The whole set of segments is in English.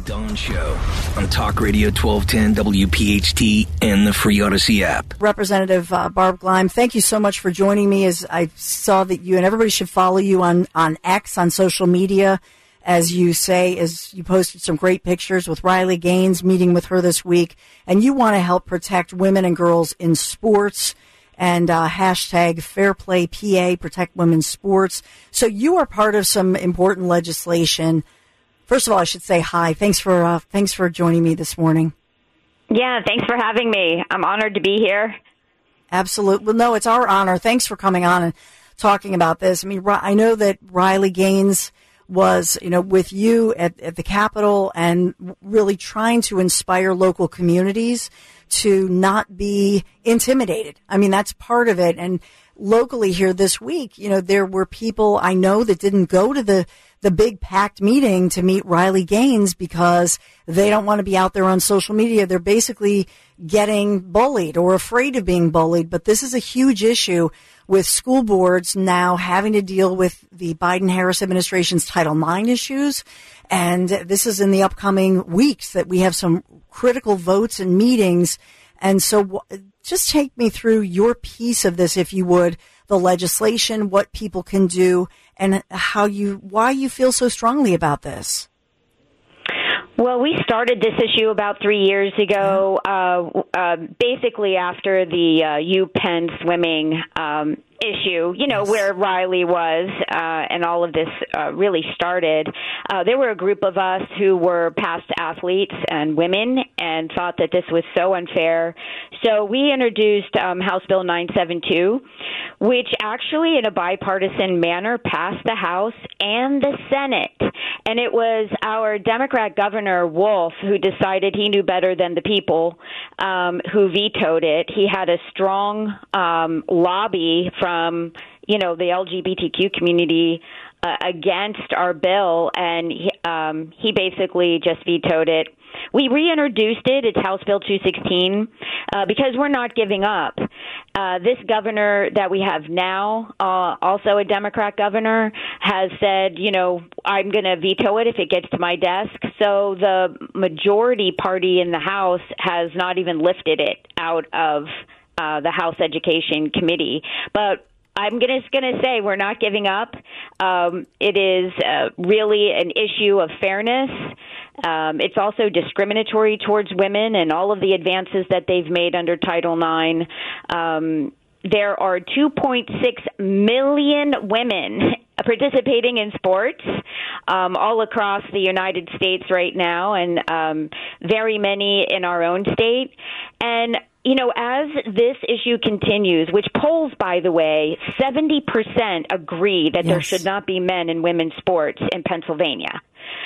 Dawn Show on Talk Radio 1210 WPHT and the free Odyssey app. Representative Barb Gleim, thank you so much for joining me. As I saw that you, and everybody should follow you on X, on social media, as you say, as you posted some great pictures with Riley Gaines, meeting with her this week, and you want to help protect women and girls in sports, and hashtag Fair Play PA, protect women's sports. So you are part of some important legislation. First of all, I should say hi. Thanks for joining me this morning. Yeah, thanks for having me. I'm honored to be here. Absolutely. Well, no, it's our honor. Thanks for coming on and talking about this. I mean, I know that Riley Gaines was, with you at the Capitol and really trying to inspire local communities to not be intimidated. I mean, that's part of it. And locally here this week, there were people I know that didn't go to the big packed meeting to meet Riley Gaines because they don't want to be out there on social media. They're basically getting bullied or afraid of being bullied. But this is a huge issue with school boards now having to deal with the Biden-Harris administration's Title IX issues. And this is in the upcoming weeks that we have some critical votes and meetings. And so just take me through your piece of this, if you would, the legislation, what people can do, and why you feel so strongly about this. Well, we started this issue about 3 years ago, basically after the UPenn swimming issue, Yes. where Riley was, and all of this really started. There were a group of us who were past athletes and women and thought that this was so unfair. So we introduced House Bill 972, which actually in a bipartisan manner passed the House and the Senate. And it was our Democrat Governor Wolf who decided he knew better than the people, who vetoed it. He had a strong lobby from, the LGBTQ community against our bill, and he basically just vetoed it. We reintroduced it. It's House Bill 216 because we're not giving up. This governor that we have now, also a Democrat governor, has said, I'm going to veto it if it gets to my desk. So the majority party in the House has not even lifted it out of the House Education Committee. But I'm just going to say we're not giving up. It is really an issue of fairness. It's also discriminatory towards women and all of the advances that they've made under Title IX. There are 2.6 million women participating in sports all across the United States right now, and very many in our own state. And as this issue continues, which polls, by the way, 70% agree that there should not be men in women's sports in Pennsylvania.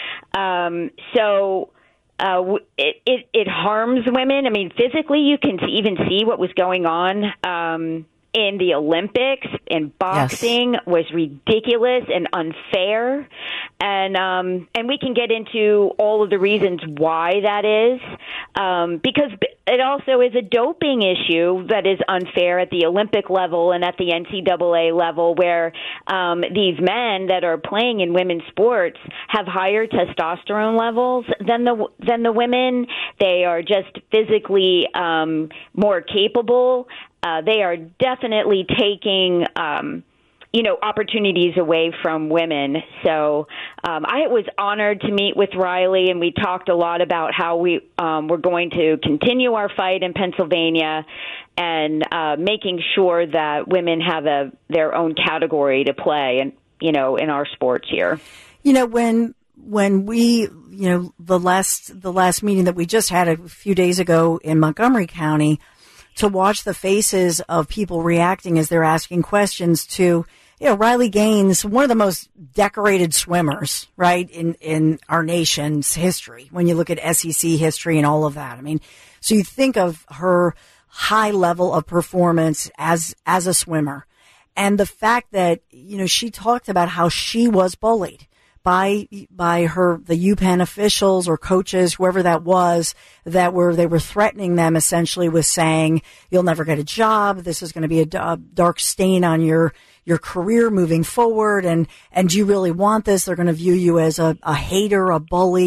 So it harms women. I mean, physically, you can even see what was going on in the Olympics, and boxing was ridiculous and unfair. And we can get into all of the reasons why that is, because it also is a doping issue that is unfair at the Olympic level and at the NCAA level, where these men that are playing in women's sports have higher testosterone levels than the women. They are just physically more capable. They are definitely taking opportunities away from women. So I was honored to meet with Riley, and we talked a lot about how we're going to continue our fight in Pennsylvania and making sure that women have their own category to play, and in our sports here. When we, the last meeting that we just had a few days ago in Montgomery County, to watch the faces of people reacting as they're asking questions to, Riley Gaines, one of the most decorated swimmers, right, in our nation's history, when you look at SEC history and all of that. I mean, so you think of her high level of performance as a swimmer, and the fact that, she talked about how she was bullied by the UPenn officials or coaches, whoever that was, they were threatening them essentially with saying, you'll never get a job. This is going to be a dark stain on your career moving forward. And do you really want this? They're going to view you as a hater, a bully.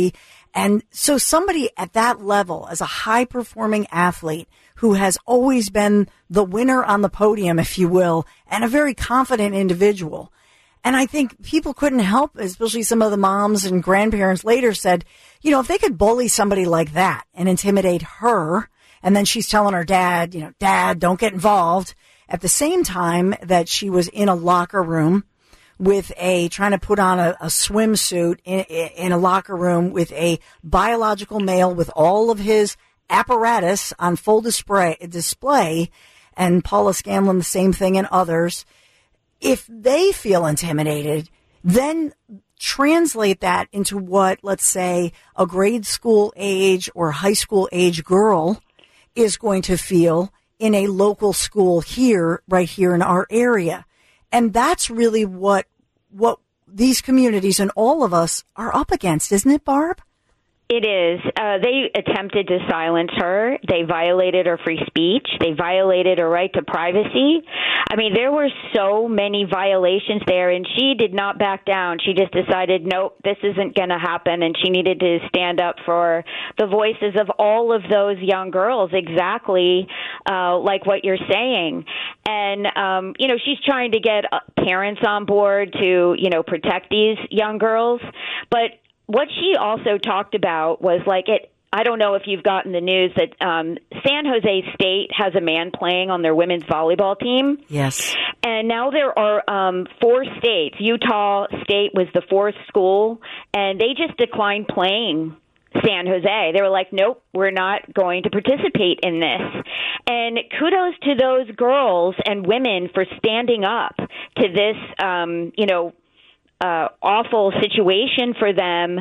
And so somebody at that level, as a high-performing athlete who has always been the winner on the podium, if you will, and a very confident individual. And I think people couldn't help, especially some of the moms and grandparents later said, you know, if they could bully somebody like that and intimidate her, and then she's telling her dad, you know, Dad, don't get involved, at the same time that she was in a locker room with trying to put on a swimsuit in a locker room with a biological male with all of his apparatus on full display, and Paula Scanlon, the same thing, and others. If they feel intimidated, then translate that into what, let's say, a grade school age or high school age girl is going to feel in a local school here, right here in our area. And that's really what these communities and all of us are up against, isn't it, Barb? It is. They attempted to silence her. They violated her free speech. They violated her right to privacy. I mean, there were so many violations there, and she did not back down. She just decided, nope, this isn't going to happen, and she needed to stand up for the voices of all of those young girls, exactly like what you're saying. And, you know, she's trying to get parents on board to, you know, protect these young girls. But what she also talked about was I don't know if you've gotten the news that San Jose State has a man playing on their women's volleyball team. Yes. And now there are 4 states. Utah State was the 4th school, and they just declined playing San Jose. They were like, nope, we're not going to participate in this. And kudos to those girls and women for standing up to this, you know, awful situation for them,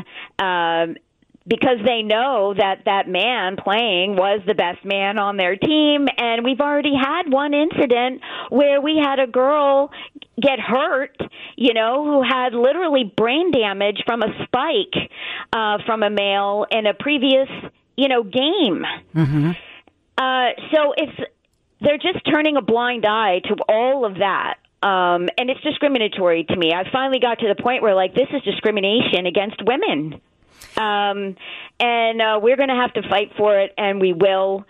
because they know that that man playing was the best man on their team. And we've already had one incident where we had a girl get hurt, you know, who had literally brain damage from a spike from a male in a previous, you know, game. Mm-hmm. So they're just turning a blind eye to all of that. And it's discriminatory to me. I finally got to the point where, like, this is discrimination against women. And we're going to have to fight for it, and we will.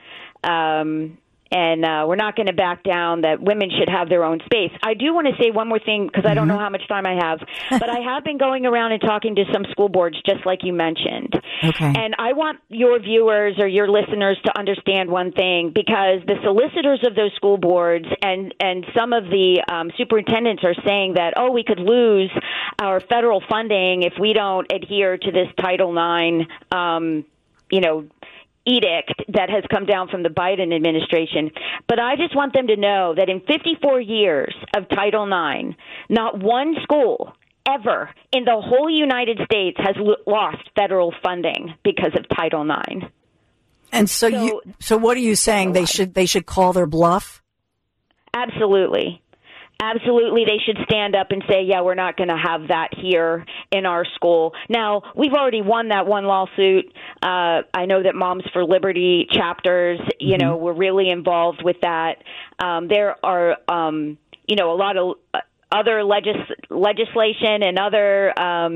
And we're not going to back down that women should have their own space. I do want to say one more thing, because I don't know how much time I have, but I have been going around and talking to some school boards, just like you mentioned. Okay. And I want your viewers or your listeners to understand one thing, because the solicitors of those school boards and some of the superintendents are saying that, oh, we could lose our federal funding if we don't adhere to this Title IX, you know, edict that has come down from the Biden administration. But I just want them to know that in 54 years of Title IX, not one school ever in the whole United States has lost federal funding because of Title IX. And so what are you saying? They should call their bluff? Absolutely. Absolutely, they should stand up and say, yeah, we're not going to have that here in our school. Now, we've already won that one lawsuit. I know that Moms for Liberty chapters, you know, were really involved with that. There are, you know, a lot of other legislation and other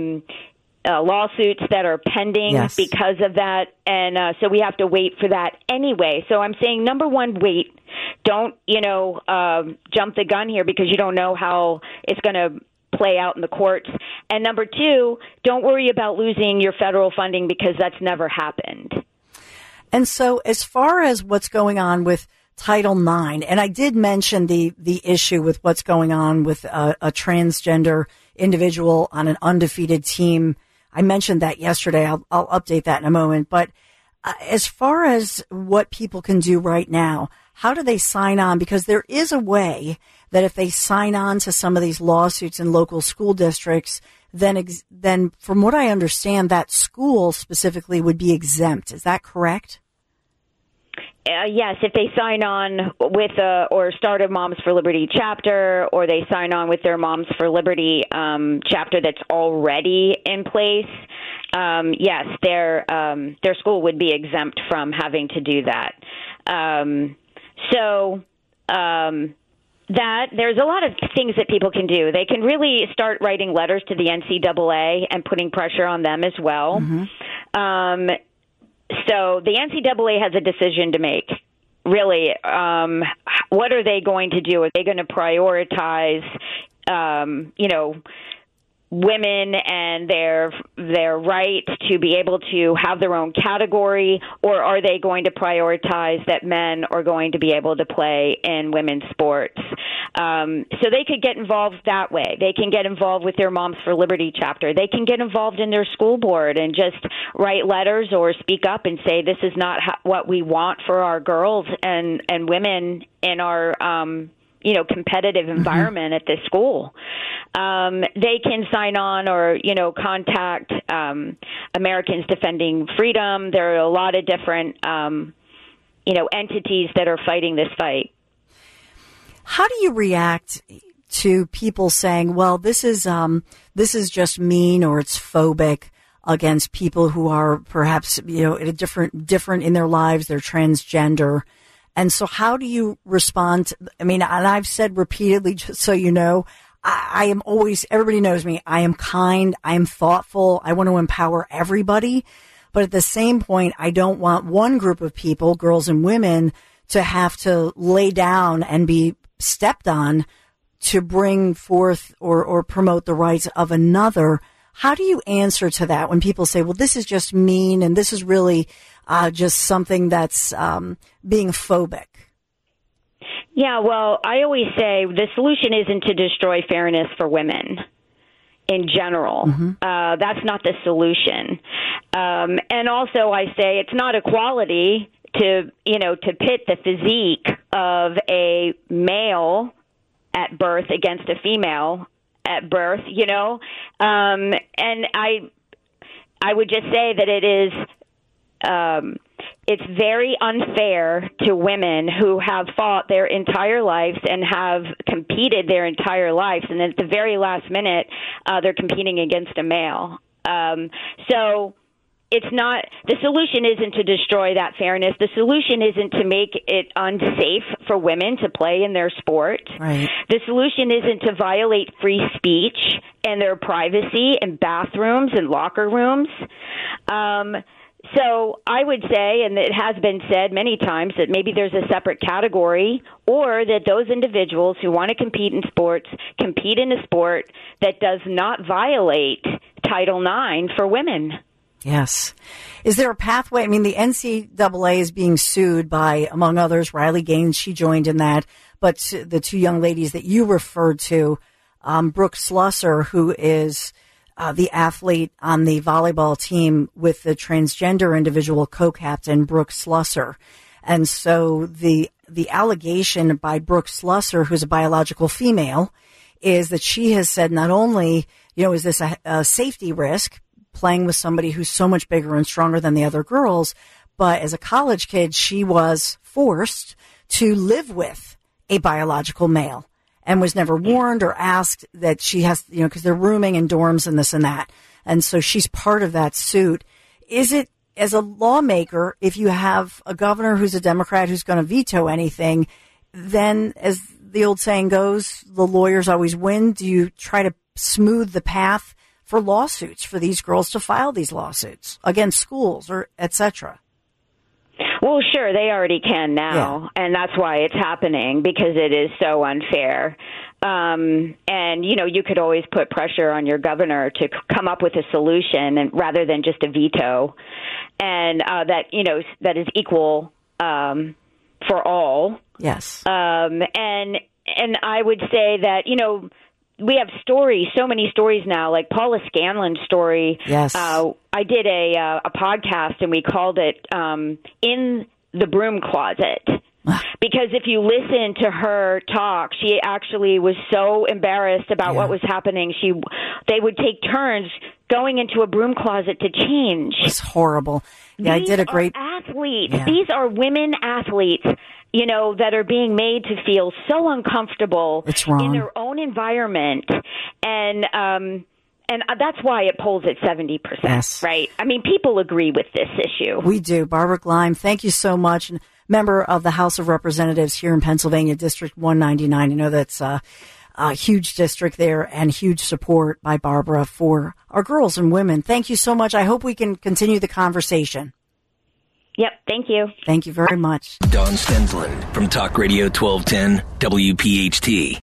lawsuits that are pending because of that. And so we have to wait for that anyway. So I'm saying, number one, wait. Don't, you know, jump the gun here, because you don't know how it's going to play out in the courts. And number two, don't worry about losing your federal funding, because that's never happened. And so as far as what's going on with Title IX, and I did mention the issue with what's going on with a transgender individual on an undefeated team. I mentioned that yesterday. I'll update that in a moment. But as far as what people can do right now, how do they sign on? Because there is a way that if they sign on to some of these lawsuits in local school districts, then from what I understand, that school specifically would be exempt. Is that correct? Yes, if they sign on with or start a Moms for Liberty chapter, or they sign on with their Moms for Liberty chapter that's already in place, yes, their school would be exempt from having to do that. So that, there's a lot of things that people can do. They can really start writing letters to the NCAA and putting pressure on them as well. Mm-hmm. So the NCAA has a decision to make. Really, what are they going to do? Are they going to prioritize, women and their right to be able to have their own category, or are they going to prioritize that men are going to be able to play in women's sports? So they could get involved that way. They can get involved with their Moms for Liberty chapter. They can get involved in their school board and just write letters or speak up and say, this is not what we want for our girls and women in our competitive environment at this school. They can sign on or, contact Americans Defending Freedom. There are a lot of different, entities that are fighting this fight. How do you react to people saying, well, this is just mean or it's phobic against people who are perhaps, in a different in their lives, they're transgender? And so how do you respond? And I've said repeatedly, just so you know, I am always, everybody knows me, I am kind, I am thoughtful, I want to empower everybody. But at the same point, I don't want one group of people, girls and women, to have to lay down and be stepped on to bring forth or promote the rights of another. How do you answer to that when people say, well, this is just mean and this is really just something that's being phobic? Yeah, well, I always say the solution isn't to destroy fairness for women in general. Mm-hmm. That's not the solution. And also I say it's not equality to pit the physique of a male at birth against a female at birth, and I would just say that it is, it's very unfair to women who have fought their entire lives and have competed their entire lives, and at the very last minute, they're competing against a male. So it's not, the solution isn't to destroy that fairness. The solution isn't to make it unsafe for women to play in their sport. Right. The solution isn't to violate free speech and their privacy in bathrooms and locker rooms. So I would say, and it has been said many times, that maybe there's a separate category, or that those individuals who want to compete in sports compete in a sport that does not violate Title IX for women. Yes. Is there a pathway? The NCAA is being sued by, among others, Riley Gaines. She joined in that. But the two young ladies that you referred to, Brooke Slusser, who is the athlete on the volleyball team with the transgender individual co-captain, Brooke Slusser. And so the allegation by Brooke Slusser, who's a biological female, is that she has said not only, is this a safety risk, playing with somebody who's so much bigger and stronger than the other girls, but as a college kid, she was forced to live with a biological male and was never warned or asked that she has, because they're rooming in dorms and this and that. And so she's part of that suit. Is it, as a lawmaker, if you have a governor who's a Democrat who's going to veto anything, then, as the old saying goes, the lawyers always win? Do you try to smooth the path for lawsuits for these girls to file these lawsuits against schools or et cetera? Well, sure, they already can now, and that's why it's happening, because it is so unfair. And, you could always put pressure on your governor to come up with a solution and rather than just a veto, and that is equal for all. Yes. And I would say that, we have stories, so many stories now, like Paula Scanlon's story. Yes. I did a podcast, and we called it In the Broom Closet. Because if you listen to her talk, she actually was so embarrassed about what was happening. They would take turns going into a broom closet to change. It's horrible. Yeah, These I did a great athletes. Yeah. These are women athletes, that are being made to feel so uncomfortable in their own environment. And And that's why it polls at 70%, yes. right? I mean, people agree with this issue. We do. Barbara Gleim, thank you so much. And member of the House of Representatives here in Pennsylvania, District 199. I know that's a huge district there, and huge support by Barbara for our girls and women. Thank you so much. I hope we can continue the conversation. Yep. Thank you. Thank you very much. Dawn Stensland from Talk Radio 1210 WPHT.